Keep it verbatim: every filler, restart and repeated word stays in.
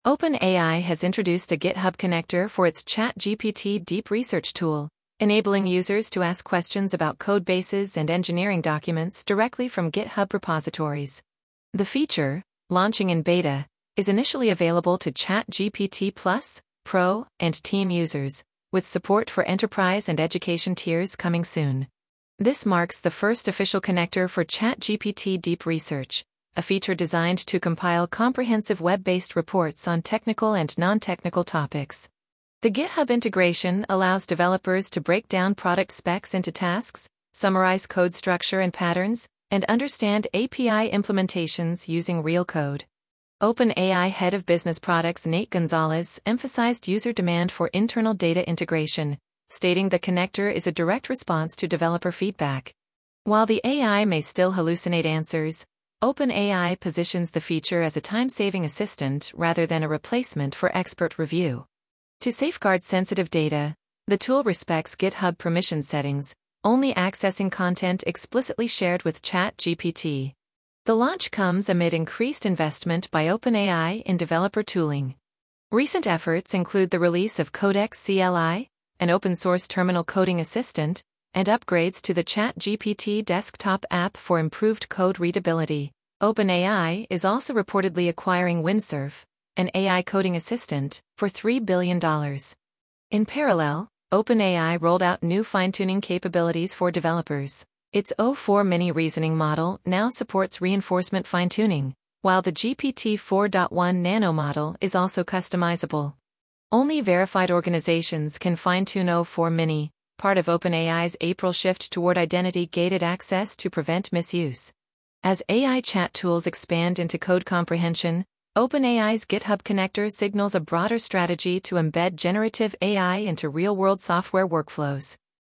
OpenAI has introduced a GitHub connector for its ChatGPT Deep Research tool, enabling users to ask questions about code bases and engineering documents directly from GitHub repositories. The feature, launching in beta, is initially available to ChatGPT Plus, Pro, and Team users, with support for enterprise and education tiers coming soon. This marks the first official connector for ChatGPT Deep Research, a feature designed to compile comprehensive web-based reports on technical and non-technical topics. The GitHub integration allows developers to break down product specs into tasks, summarize code structure and patterns, and understand A P I implementations using real code. OpenAI Head of Business Products Nate Gonzalez emphasized user demand for internal data integration, stating the connector is a direct response to developer feedback. While the A I may still hallucinate answers, OpenAI positions the feature as a time-saving assistant rather than a replacement for expert review. To safeguard sensitive data, the tool respects GitHub permission settings, only accessing content explicitly shared with ChatGPT. The launch comes amid increased investment by OpenAI in developer tooling. Recent efforts include the release of Codex C L I, an open-source terminal coding assistant, and upgrades to the ChatGPT desktop app for improved code readability. OpenAI is also reportedly acquiring Windsurf, an A I coding assistant, for three billion dollars. In parallel, OpenAI rolled out new fine-tuning capabilities for developers. Its O four Mini reasoning model now supports reinforcement fine-tuning, while the G P T four point one Nano model is also customizable. Only verified organizations can fine-tune O four Mini, part of OpenAI's April shift toward identity-gated access to prevent misuse. As A I chat tools expand into code comprehension, OpenAI's GitHub connector signals a broader strategy to embed generative A I into real-world software workflows.